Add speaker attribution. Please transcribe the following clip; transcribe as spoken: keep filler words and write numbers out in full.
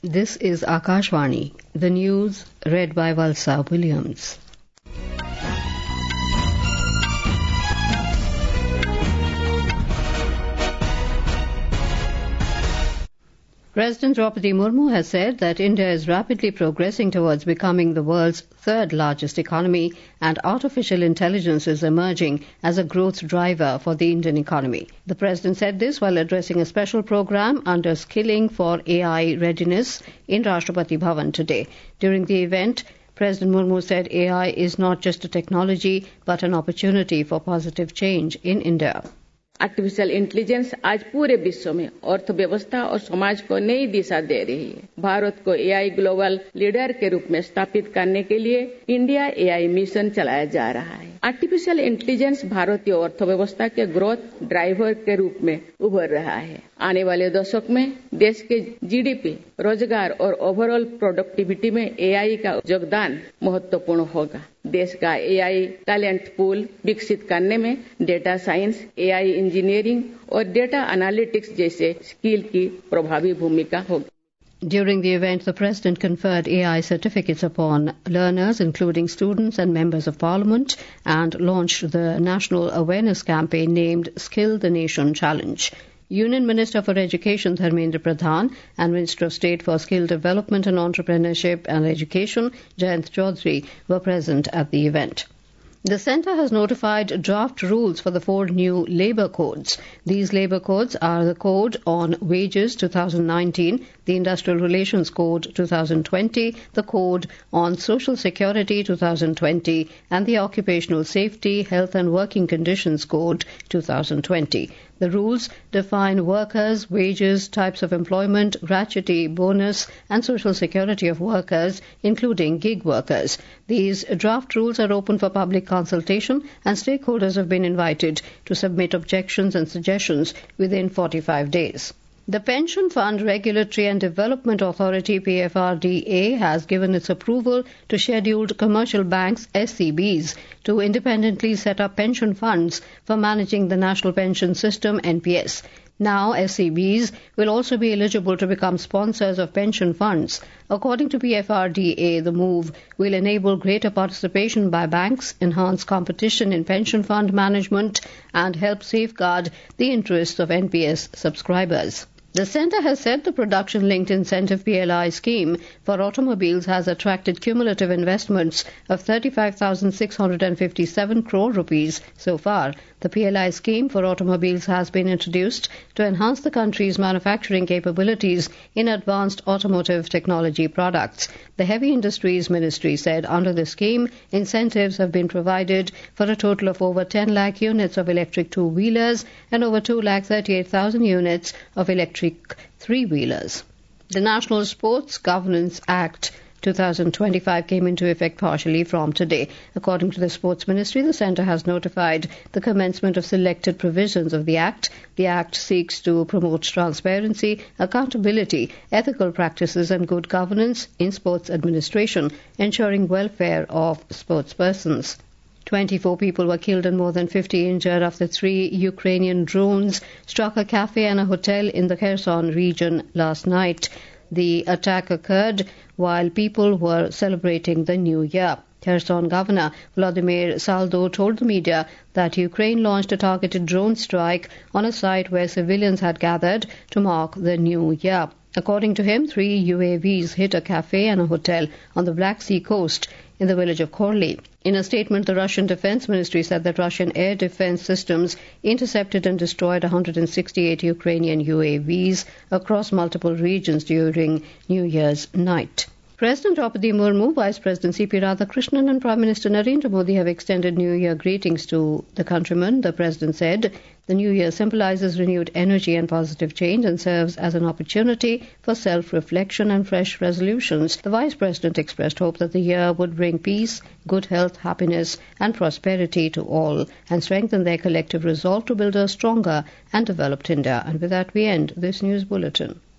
Speaker 1: This is Akashvani, the news read by Valsa Williams. President Draupadi Murmu has said that India is rapidly progressing towards becoming the world's third largest economy, and artificial intelligence is emerging as a growth driver for the Indian economy. The President said this while addressing a special program under Skilling for A I Readiness in Rashtrapati Bhavan today. During the event, President Murmu said A I is not just a technology but an opportunity for positive change in India.
Speaker 2: Artificial intelligence आज पूरे विश्व में अर्थव्यवस्था और समाज को नई दिशा दे रही है। भारत को एआई ग्लोबल लीडर के रूप में स्थापित करने के लिए इंडिया एआई मिशन चलाया जा रहा है। आर्टिफिशियल इंटेलिजेंस भारतीय अर्थव्यवस्था के ग्रोथ ड्राइवर के रूप में उभर रहा है। आने वाले दशक में देश के जीडीपी, रोजगार और ओवरऑल प्रोडक्टिविटी में एआई का योगदान महत्वपूर्ण होगा। देश का एआई टैलेंट पूल विकसित करने में डेटा साइंस, एआई इंजीनियरिंग और डेटा एनालिटिक्स जैसे स्किल की प्रभावी भूमिका होगी।
Speaker 1: During the event, the President conferred A I certificates upon learners, including students and members of Parliament, and launched the national awareness campaign named Skill the Nation Challenge. Union Minister for Education Dharmendra Pradhan and Minister of State for Skill Development and Entrepreneurship and Education Jayant Chaudhary were present at the event. The Centre has notified draft rules for the four new labour codes. These labour codes are the Code on Wages twenty nineteen, the Industrial Relations Code twenty twenty, the Code on Social Security twenty twenty, and the Occupational Safety, Health and Working Conditions Code twenty twenty. The rules define workers, wages, types of employment, gratuity, bonus, and social security of workers, including gig workers. These draft rules are open for public consultation, and stakeholders have been invited to submit objections and suggestions within forty-five days. The Pension Fund Regulatory and Development Authority P F R D A has given its approval to scheduled commercial banks S C Bs to independently set up pension funds for managing the National Pension System N P S. Now S C Bs will also be eligible to become sponsors of pension funds. According to P F R D A, the move will enable greater participation by banks, enhance competition in pension fund management, and help safeguard the interests of N P S subscribers. The Centre has said the production-linked incentive P L I scheme for automobiles has attracted cumulative investments of thirty-five thousand six hundred fifty-seven crore rupees so far. The P L I scheme for automobiles has been introduced to enhance the country's manufacturing capabilities in advanced automotive technology products. The Heavy Industries Ministry said under the scheme, incentives have been provided for a total of over ten lakh units of electric two-wheelers and over two lakh thirty-eight thousand units of electric three-wheelers. The National Sports Governance Act twenty twenty-five came into effect partially from today. According to the Sports Ministry, the Centre has notified the commencement of selected provisions of the Act. The Act seeks to promote transparency, accountability, ethical practices and good governance in sports administration, ensuring welfare of sportspersons. twenty-four people were killed and more than fifty injured after three Ukrainian drones struck a cafe and a hotel in the Kherson region last night. The attack occurred while people were celebrating the New Year. Kherson Governor Vladimir Saldo told the media that Ukraine launched a targeted drone strike on a site where civilians had gathered to mark the New Year. According to him, three U A Vs hit a cafe and a hotel on the Black Sea coast in the village of Korli. In a statement, the Russian Defense Ministry said that Russian air defense systems intercepted and destroyed one hundred sixty-eight Ukrainian U A Vs across multiple regions during New Year's night. President Draupadi Murmu, Vice President C P Radhakrishnan and Prime Minister Narendra Modi have extended New Year greetings to the countrymen. The President said the New Year symbolizes renewed energy and positive change and serves as an opportunity for self-reflection and fresh resolutions. The Vice President expressed hope that the year would bring peace, good health, happiness and prosperity to all and strengthen their collective resolve to build a stronger and developed India. And with that we end this news bulletin.